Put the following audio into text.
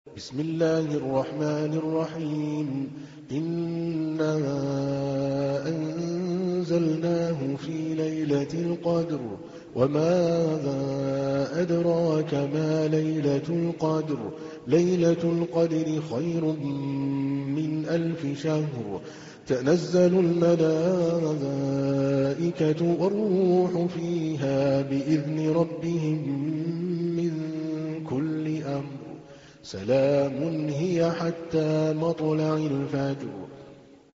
بسم الله الرحمن الرحيم إنا أنزلناه في ليلة القدر وما أدراك ما ليلة القدر ليلة القدر خير من 1000 شهر تنزل الملائكة والروح فيها بإذن ربهم من كل أمر سلام هي حتى مطلع الفجر